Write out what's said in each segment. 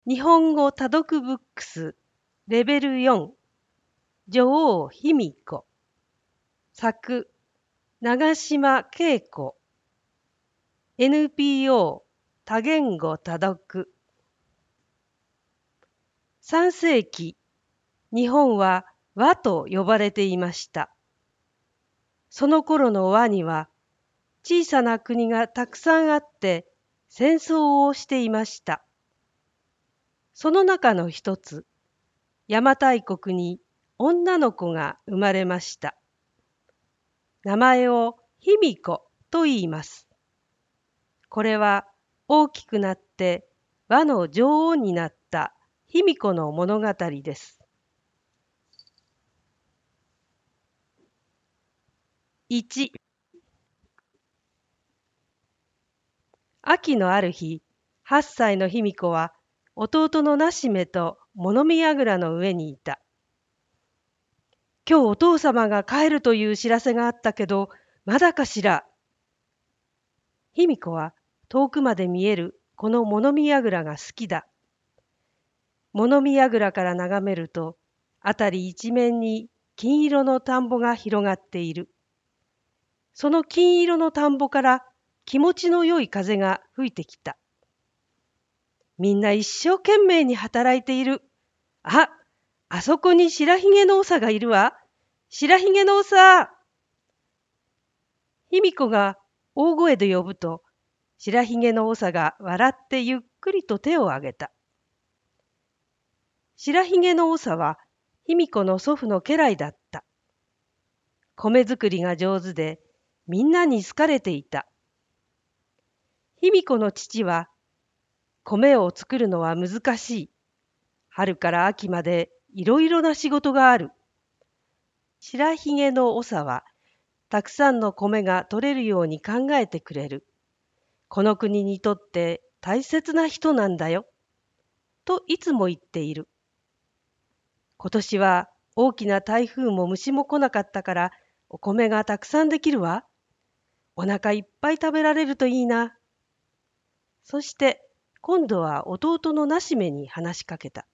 日本語多読ブックスレベル4女王卑弥呼作長島恵子 NPO 多言語多読3世紀日本は倭と呼ばれていました。その頃の倭には小さな国がたくさんあって戦争をしていました。その中の一つ、邪馬台国に女の子が生まれました。名前を卑弥呼と言います。これは大きくなって倭の女王になった卑弥呼の物語です。1、秋のある日、8歳の卑弥呼は弟のなしめと物見櫓の上にいた。今日お父様が帰るという知らせがあったけど、まだかしら。卑弥呼は遠くまで見えるこの物見櫓が好きだ。物見櫓から眺めると、辺り一面に金色の田んぼが広がっている。その金色の田んぼから気持ちの良い風が吹いてきた。みんな一生懸命に働いている。あそこに白ひげの長がいるわ。白ひげの長。卑弥呼が大声で呼ぶと、白ひげの長が笑ってゆっくりと手を挙げた。白ひげの長は卑弥呼の祖父の家来だった。米作りが上手で、みんなに好かれていた。卑弥呼の父は、米を作るのは難しい。春から秋までいろいろな仕事がある。白ひげの長は、たくさんの米が取れるように考えてくれる。この国にとって大切な人なんだよ。といつも言っている。今年は大きな台風も虫も来なかったからお米がたくさんできるわ。お腹いっぱい食べられるといいな。そして今度は弟のなしめに話しかけた。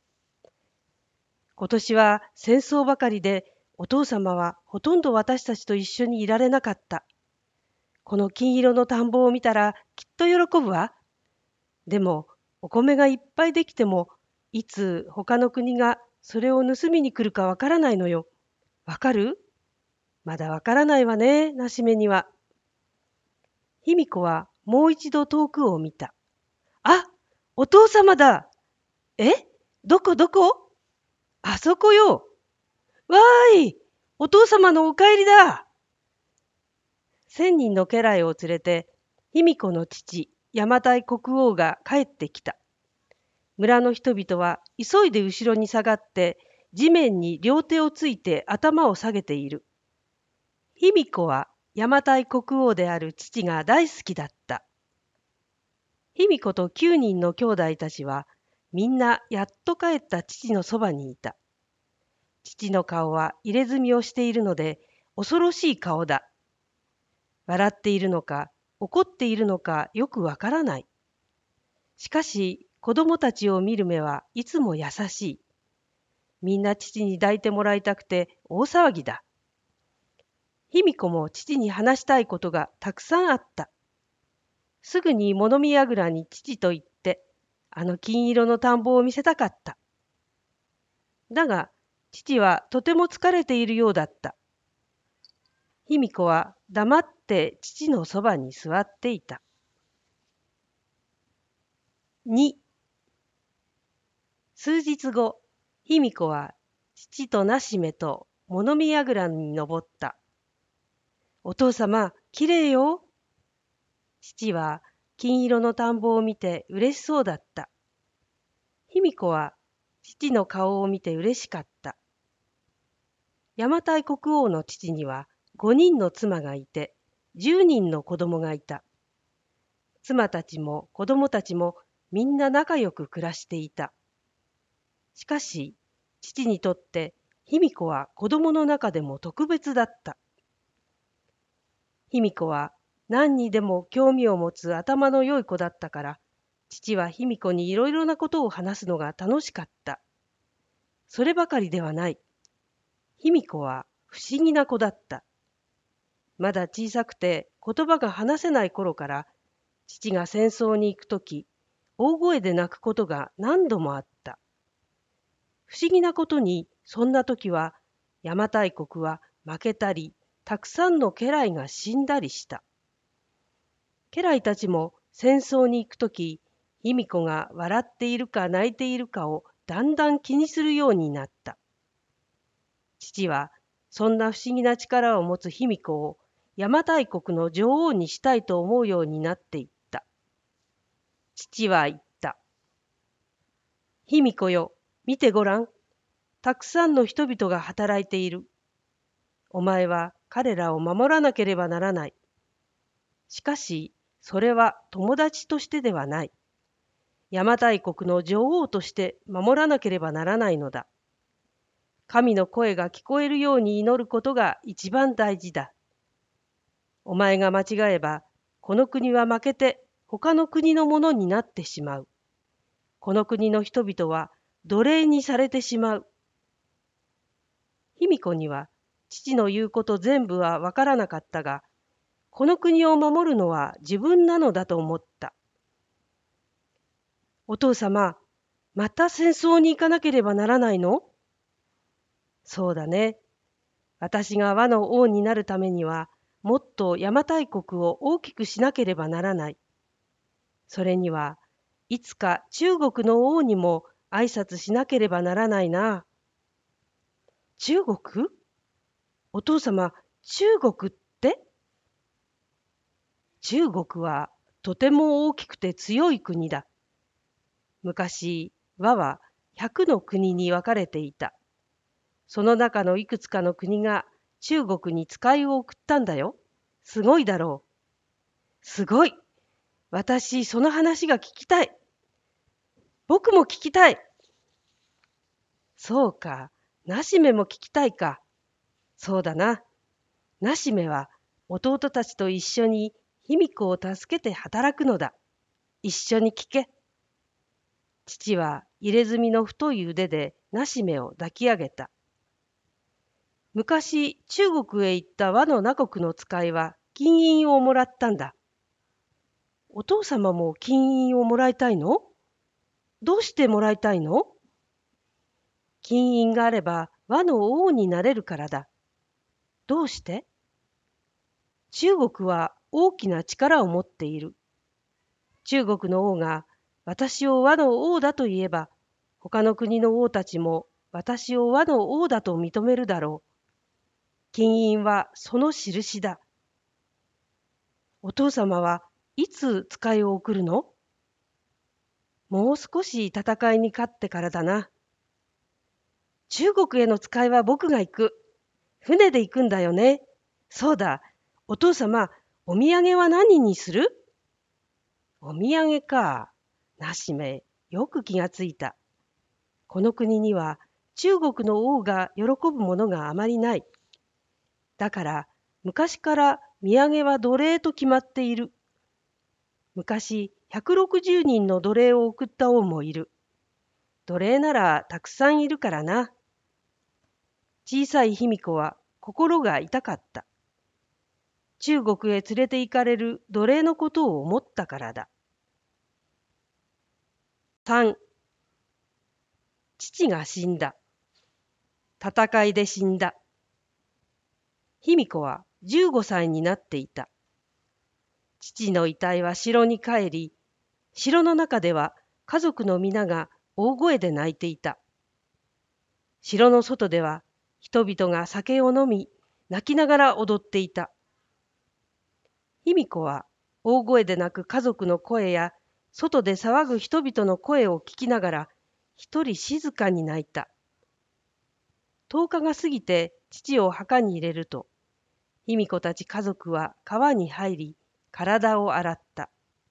今年は戦争ばかりでお父様はほとんど私たちと一緒にいられなかった。この金色の田んぼを見たらきっと喜ぶわ。でもお米がいっぱいできてもいつ他の国がそれを盗みに来るかわからないのよ。わかる？まだわからないわね、なしめには。卑弥呼はもう一度遠くを見た。お父様だ。え？どこどこ？あそこよ。わーい、お父様のお帰りだ。1000人の家来を連れて、卑弥呼の父、邪馬台国王が帰ってきた。村の人々は急いで後ろに下がって、地面に両手をついて頭を下げている。卑弥呼は邪馬台国王である父が大好きだった。卑弥呼と9人の兄弟たちは、みんなやっと帰った父のそばにいた。父の顔は入れ墨をしているので、恐ろしい顔だ。笑っているのか、怒っているのかよくわからない。しかし、子供たちを見る目はいつも優しい。みんな父に抱いてもらいたくて大騒ぎだ。卑弥呼も父に話したいことがたくさんあった。すぐに物見櫓に父と言って、あの金色の田んぼを見せたかった。だが、父はとても疲れているようだった。卑弥呼は黙って父のそばに座っていた。2、数日後、卑弥呼は父となしめと物見櫓に登った。お父様、きれいよ。父は金色の田んぼを見て嬉しそうだった。卑弥呼は父の顔を見て嬉しかった。邪馬台国王の父には5人の妻がいて、10人の子供がいた。妻たちも子供たちもみんな仲良く暮らしていた。しかし、父にとって卑弥呼は子供の中でも特別だった。卑弥呼は何にでも興味を持つ頭の良い子だったから、 父は卑弥呼にいろいろなことを話すのが楽しかった。そればかりではない。卑弥呼は不思議な子だった。まだ小さくて言葉が話せない頃から、父が戦争に行くとき、大声で泣くことが何度もあった。不思議なことに、そんな時は、邪馬台国は負けたり、たくさんの家来が死んだりした。家来たちも戦争に行くとき、卑弥呼が笑っているか泣いているかをだんだん気にするようになった。父は、そんな不思議な力を持つ卑弥呼を邪馬台国の女王にしたいと思うようになっていった。父は言った。卑弥呼よ、見てごらん。たくさんの人々が働いている。お前は彼らを守らなければならない。しかし、それは友達としてではない。邪馬台国の女王として守らなければならないのだ。神の声が聞こえるように祈ることが一番大事だ。お前が間違えば、この国は負けて他の国のものになってしまう。この国の人々は奴隷にされてしまう。卑弥呼には父の言うこと全部はわからなかったが、この国を守るのは自分なのだと思った。お父様、また戦争に行かなければならないの？そうだね。私が倭の王になるためには、もっと邪馬台国を大きくしなければならない。それには、いつか中国の王にも挨拶しなければならないな。中国？お父様、中国って？中国はとても大きくて強い国だ。昔、倭は100の国に分かれていた。その中のいくつかの国が中国に使いを送ったんだよ。すごいだろう。すごい。私、その話が聞きたい。僕も聞きたい。そうか。なしめも聞きたいか。そうだな。なしめは弟たちと一緒に卑弥呼を助けて働くのだ。一緒に聞け。父は入れ墨の太い腕でなしめを抱き上げた。昔中国へ行った倭の那国の使いは金印をもらったんだ。お父様も金印をもらいたいの？どうしてもらいたいの？金印があれば倭の王になれるからだ。どうして？中国は大きな力を持っている。中国の王が私を倭の王だと言えば、他の国の王たちも私を倭の王だと認めるだろう。金印はその印だ。お父様はいつ使いを送るの？もう少し戦いに勝ってからだな。中国への使いは僕が行く。船で行くんだよね。そうだ。お父様、お土産は何にする？お土産か。なしめ、よく気がついた。この国には中国の王が喜ぶものがあまりない。だから昔から土産は奴隷と決まっている。昔160人の奴隷を送った王もいる。奴隷ならたくさんいるからな。小さい卑弥呼は心が痛かった。中国へ連れて行かれる奴隷のことを思ったからだ。3. 父が死んだ。戦いで死んだ。卑弥呼は15歳になっていた。父の遺体は城に帰り、城の中では家族の皆が大声で泣いていた。城の外では人々が酒を飲み、泣きながら踊っていた。卑弥呼は大声で泣く家族の声や外で騒ぐ人々の声を聞きながら一人静かに泣いた。10日が過ぎて父を墓に入れると、卑弥呼たち家族は川に入り、体を洗った。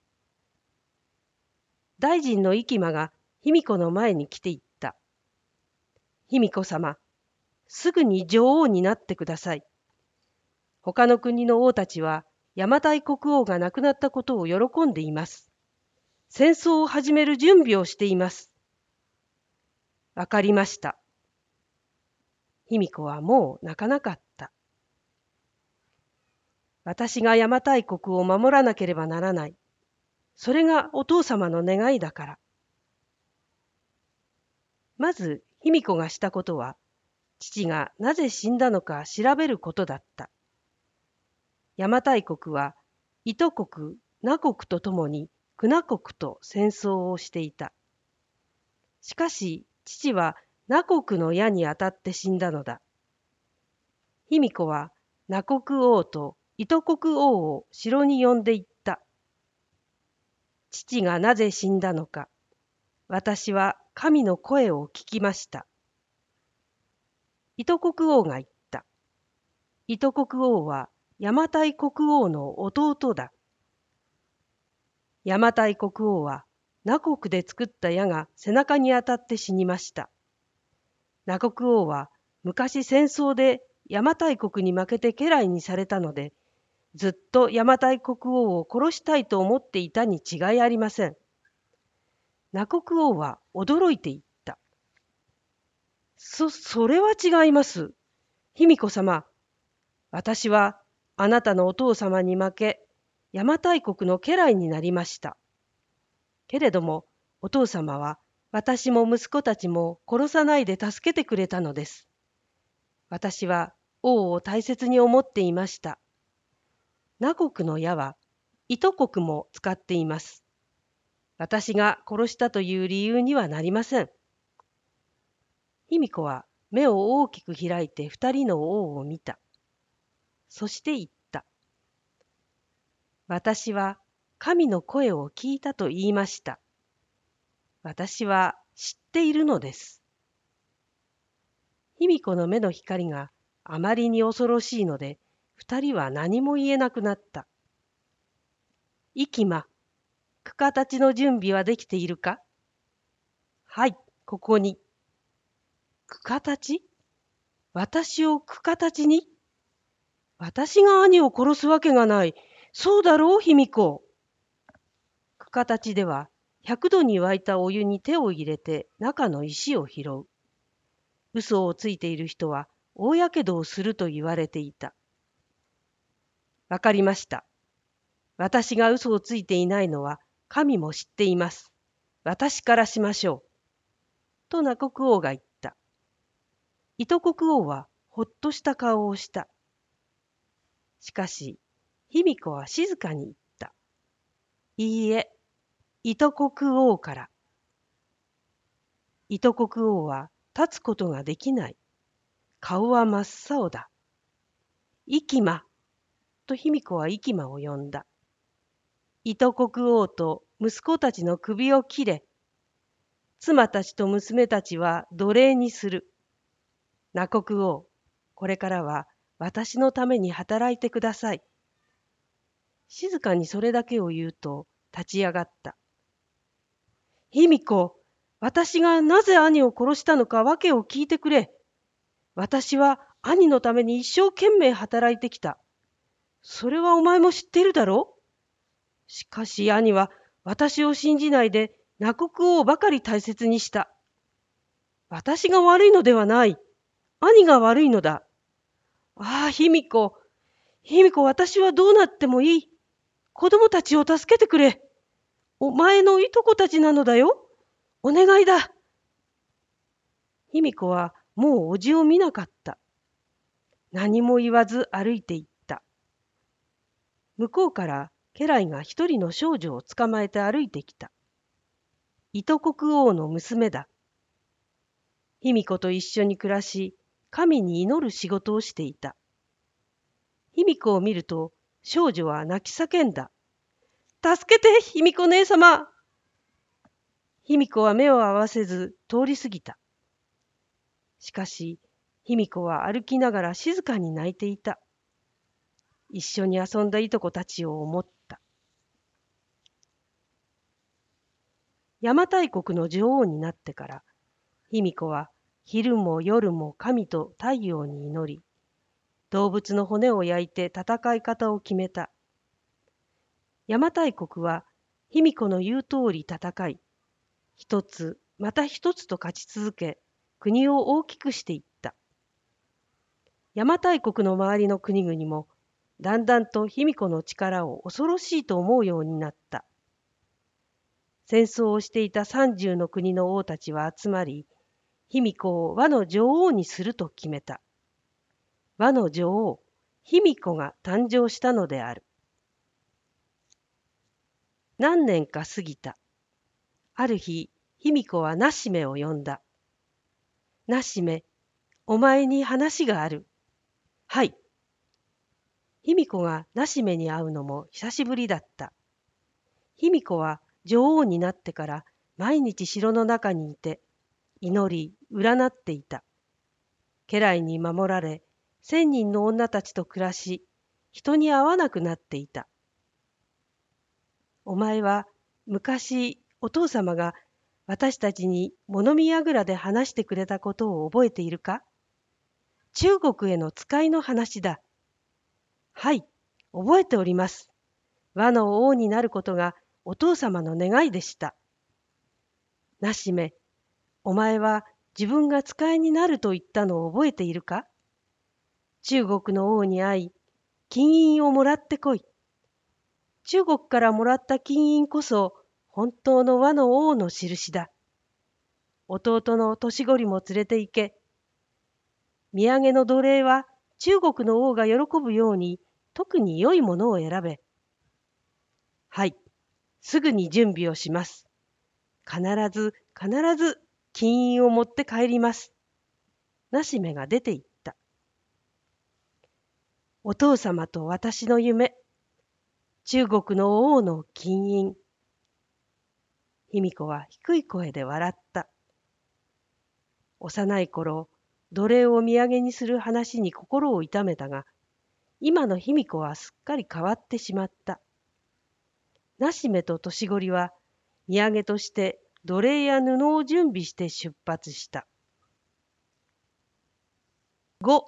大臣の息間が卑弥呼の前に来て言った。卑弥呼様、すぐに女王になってください。他の国の王たちは邪馬台国王が亡くなったことを喜んでいます。 戦争を始める準備をしています。わかりました。卑弥呼はもう泣かなかった。私が邪馬台国を守らなければならない。それがお父様の願いだから。まず卑弥呼がしたことは、父がなぜ死んだのか調べることだった。邪馬台国は、糸国、那国とともに久那国と戦争をしていた。しかし、父は那国の矢に当たって死んだのだ。卑弥呼は那国王と糸国王を城に呼んでいった。父がなぜ死んだのか、私は神の声を聞きました。糸国王が言った。糸国王は邪馬台国王の弟だ。邪馬台国王は那国で作った矢が背中に当たって死にました。那国王は昔戦争で邪馬台国に負けて家来にされたので、ずっと邪馬台国王を殺したいと思っていたに違いありません。那国王は驚いていった。それは違います。卑弥呼様、私はあなたのお父様に負け、邪馬台国の家来になりました。けれども、お父様は私も息子たちも殺さないで助けてくれたのです。私は王を大切に思っていました。那国の矢は、糸国も使っています。私が殺したという理由にはなりません。卑弥呼は目を大きく開いて二人の王を見た。そして言った。私は神の声を聞いたと言いました。私は知っているのです。卑弥呼の目の光があまりに恐ろしいので、二人は何も言えなくなった。イキマ、句形の準備はできているか？はい、ここに。句形？私を句形に？私が兄を殺すわけがない。そうだろう、卑弥呼。句形では、100度に沸いたお湯に手を入れて中の石を拾う。嘘をついている人は大やけどをすると言われていた。わかりました。私が嘘をついていないのは神も知っています。私からしましょう。と那国王が言った。糸国王はほっとした顔をした。しかし、卑弥呼は静かに言った。いいえ、糸国王から。糸国王は立つことができない。顔は真っ青だ。イキマと卑弥呼はイキマを呼んだ。糸国王と息子たちの首を切れ。妻たちと娘たちは奴隷にする。那国王、これからは私のために働いてください。静かにそれだけを言うと立ち上がった。卑弥呼、私がなぜ兄を殺したのか訳を聞いてくれ。私は兄のために一生懸命働いてきた。それはお前も知っているだろう？しかし兄は私を信じないで那国王ばかり大切にした。私が悪いのではない。兄が悪いのだ。ああ、卑弥呼。卑弥呼、私はどうなってもいい。子供たちを助けてくれ。お前のいとこたちなのだよ。お願いだ。卑弥呼はもうおじを見なかった。何も言わず歩いていった。向こうから家来が一人の少女を捕まえて歩いてきた。糸国王の娘だ。卑弥呼と一緒に暮らし、神に祈る仕事をしていた。卑弥呼を見ると少女は泣き叫んだ。助けて、卑弥呼姉様。卑弥呼は目を合わせず通り過ぎた。しかし、卑弥呼は歩きながら静かに泣いていた。一緒に遊んだいとこたちを思った。邪馬台国の女王になってから、卑弥呼は昼も夜も神と太陽に祈り、動物の骨を焼いて戦い方を決めた。邪馬台国は卑弥呼の言う通り戦い、一つまた一つと勝ち続け、国を大きくしていった。邪馬台国の周りの国々も、だんだんと卑弥呼の力を恐ろしいと思うようになった。戦争をしていた30の国の王たちは集まり、卑弥呼を倭の女王にすると決めた。倭の女王、卑弥呼が誕生したのである。何年か過ぎた。ある日、卑弥呼はナシメを呼んだ。ナシメ、お前に話がある。はい。卑弥呼がナシメに会うのも久しぶりだった。卑弥呼は女王になってから毎日城の中にいて、祈り、占っていた。家来に守られ、1000人の女たちと暮らし、人に会わなくなっていた。お前は昔お父様が私たちに物見櫓で話してくれたことを覚えているか？中国への使いの話だ。はい、覚えております。倭の王になることがお父様の願いでした。ナシメ、お前は自分が使いになると言ったのを覚えているか？中国の王に会い、金印をもらってこい。中国からもらった金印こそ本当の倭の王の印だ。弟の年寄りも連れて行け。土産の奴隷は中国の王が喜ぶように特に良いものを選べ。はい、すぐに準備をします。必ず金印を持って帰ります。ナシメが出て行った。お父様と私の夢。中国の王の金印。卑弥呼は低い声で笑った。幼い頃、奴隷を土産にする話に心を痛めたが、今の卑弥呼はすっかり変わってしまった。ナシメと年寄りは土産として奴隷や布を準備して出発した。5、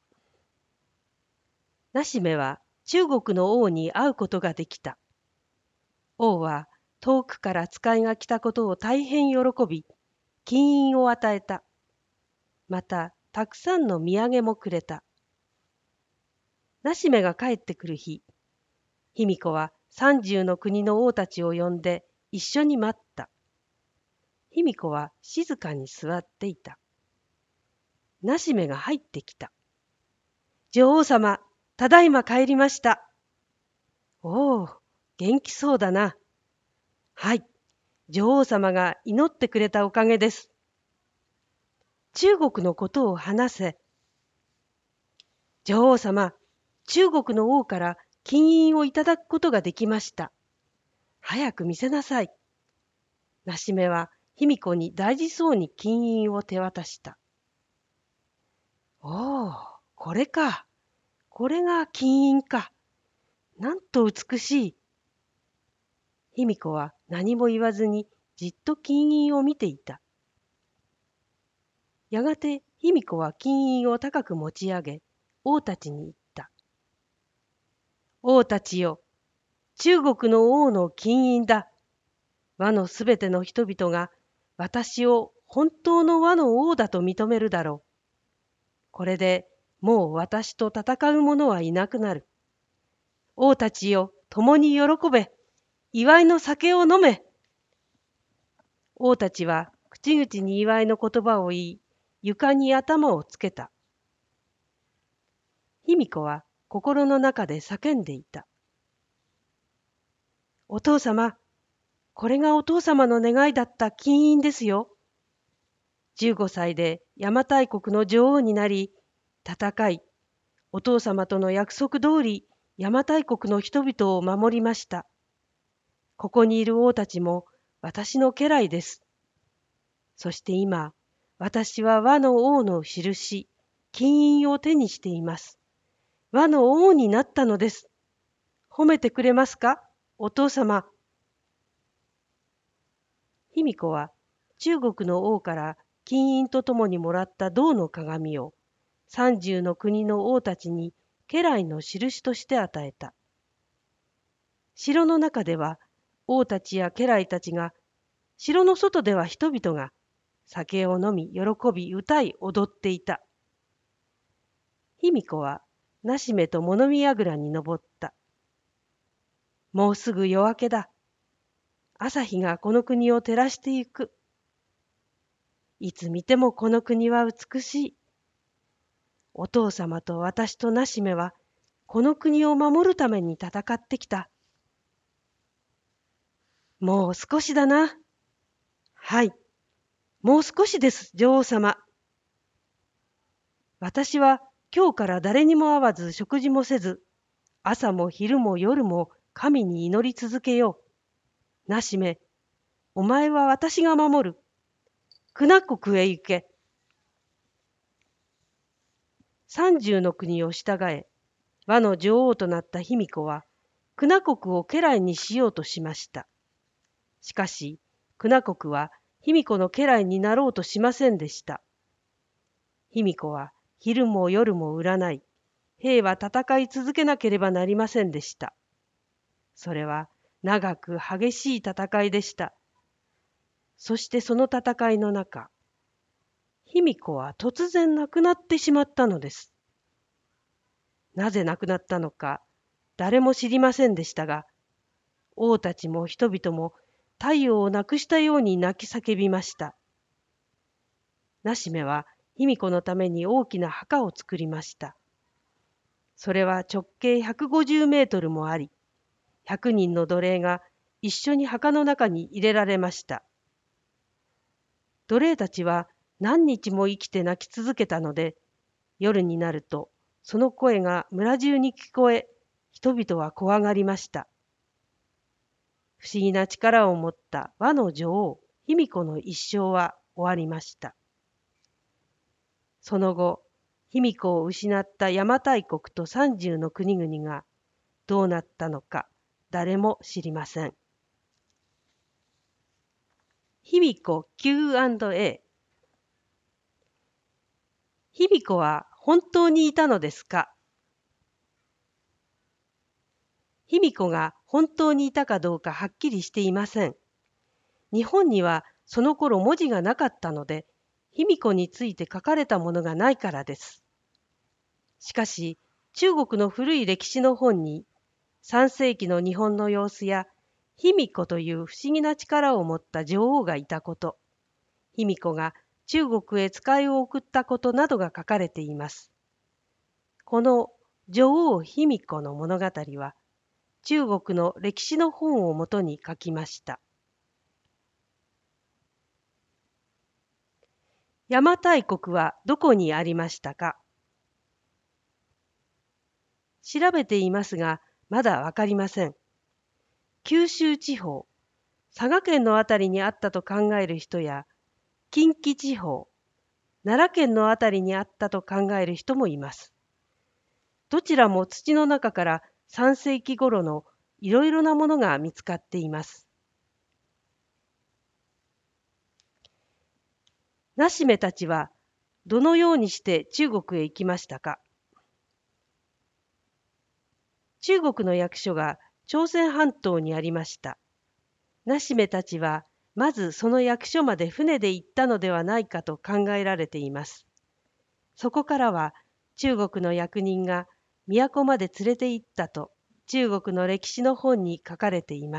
ナシメは中国の王に会うことができた。王は遠くから使いが来たことを大変喜び、金印を与えた。また、たくさんの土産もくれた。ナシメが帰ってくる日、卑弥呼は30の国の王たちを呼んで一緒に待った。卑弥呼は静かに座っていた。ナシメが入ってきた。女王様、ただいま帰りました。おお、元気そうだな。はい、女王様が祈ってくれたおかげです。中国のことを話せ。女王様、中国の王から金印をいただくことができました。早く見せなさい。ナシメは卑弥呼に大事そうに金印を手渡した。おお、これか。これが金印か。なんと美しい。卑弥呼は何も言わずにじっと金印を見ていた。やがて卑弥呼は金印を高く持ち上げ、王たちに言った。王たちよ、中国の王の金印だ。倭のすべての人々が私を本当の倭の王だと認めるだろう。これでもう私と戦う者はいなくなる。王たちよ、共に喜べ。祝いの酒を飲め。王たちは口々に祝いの言葉を言い、床に頭をつけた。卑弥呼は心の中で叫んでいた。お父様、これがお父様の願いだった金印ですよ。15歳で邪馬台国の女王になり、戦い、お父様との約束通り邪馬台国の人々を守りました。ここにいる王たちも私の家来です。そして今、私は倭の王の印、金印を手にしています。倭の王になったのです。褒めてくれますか、お父様。卑弥呼は中国の王から金印とともにもらった銅の鏡を30の国の王たちに家来の印として与えた。城の中では王たちや家来たちが、城の外では人々が酒を飲み、喜び、歌い、踊っていた。卑弥呼はなしめと物見櫓に登った。もうすぐ夜明けだ。朝日がこの国を照らしてゆく。いつ見てもこの国は美しい。お父様と私となしめは、この国を守るために戦ってきた。もう少しだな。はい。もう少しです、女王様。私は今日から誰にも会わず食事もせず、朝も昼も夜も神に祈り続けよう。なしめ、お前は私が守る。クナ国へ行け。30の国を従え、和の女王となった卑弥呼は、クナ国を家来にしようとしました。しかし、クナ国は卑弥呼の家来になろうとしませんでした。卑弥呼は昼も夜も占い、兵は戦い続けなければなりませんでした。それは長く激しい戦いでした。そしてその戦いの中、卑弥呼は突然亡くなってしまったのです。なぜ亡くなったのか、誰も知りませんでしたが、王たちも人々も太陽をなくしたように泣き叫びました。なしめは卑弥呼のために大きな墓を作りました。それは直径150メートルもあり、100人の奴隷が一緒に墓の中に入れられました。奴隷たちは何日も生きて泣き続けたので、夜になるとその声が村中に聞こえ、人々は怖がりました。不思議な力を持った和の女王、卑弥呼の一生は終わりました。その後、卑弥呼を失った邪馬台国と30の国々がどうなったのか誰も知りません。卑弥呼 Q&A。 卑弥呼は本当にいたのですか？卑弥呼が本当にいたかどうかはっきりしていません。日本にはその頃文字がなかったので、卑弥呼について書かれたものがないからです。しかし、中国の古い歴史の本に、3世紀の日本の様子や、卑弥呼という不思議な力を持った女王がいたこと、卑弥呼が中国へ使いを送ったことなどが書かれています。この女王卑弥呼の物語は、中国の歴史の本をもとに書きました。邪馬台国はどこにありましたか？調べていますが、まだわかりません。九州地方、佐賀県のあたりにあったと考える人や、近畿地方、奈良県のあたりにあったと考える人もいます。どちらも土の中から3世紀頃のいろいろなものが見つかっています。なしめたちはどのようにして中国へ行きましたか？中国の役所が朝鮮半島にありました。なしめたちはまずその役所まで船で行ったのではないかと考えられています。そこからは中国の役人が都まで連れて行ったと中国の歴史の本に書かれています。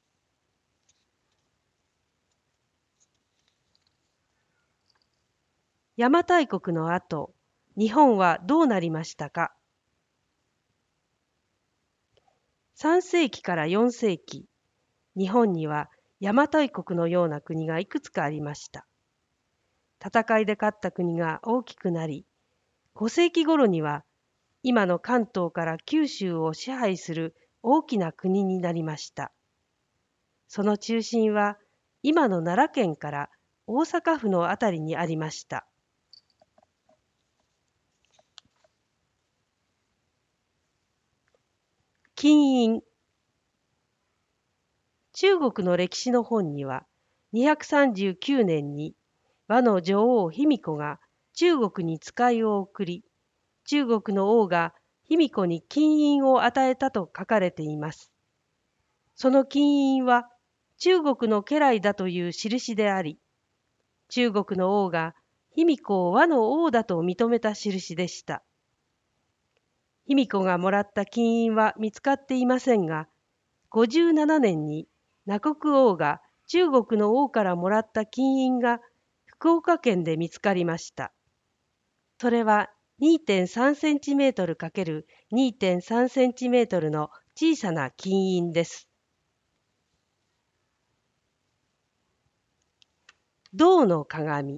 邪馬台国の後、日本はどうなりましたか？3世紀から4世紀、日本には邪馬台国のような国がいくつかありました。戦いで勝った国が大きくなり、5世紀頃には今の関東から九州を支配する大きな国になりました。その中心は今の奈良県から大阪府のあたりにありました。金印。中国の歴史の本には239年に和の女王卑弥呼が中国に使いを送り、中国の王が卑弥呼に金印を与えたと書かれています。 その金印は中国の家来だという印であり、中国の王が卑弥呼を倭の王だと認めた印でした。卑弥呼がもらった金印は見つかっていませんが、57年に那国王が中国の王からもらった金印が福岡県で見つかりました。それは 2.3 センチメートル ×2.3 センチメートルの小さな金印です。銅の鏡。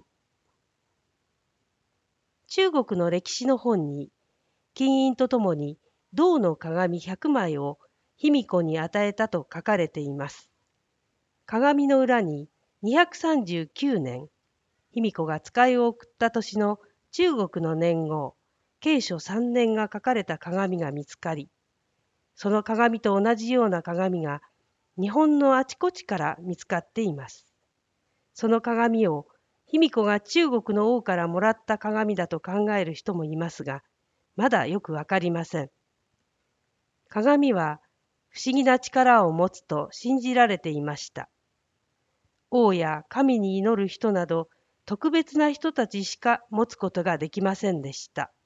中国の歴史の本に、金印とともに銅の鏡100枚を卑弥呼に与えたと書かれています。鏡の裏に239年、卑弥呼が使いを送った年の中国の年号、慶初3年が書かれた鏡が見つかり、その鏡と同じような鏡が日本のあちこちから見つかっています。その鏡を卑弥呼が中国の王からもらった鏡だと考える人もいますが、まだよくわかりません。鏡は不思議な力を持つと信じられていました。王や神に祈る人など特別な人たちしか持つことができませんでした。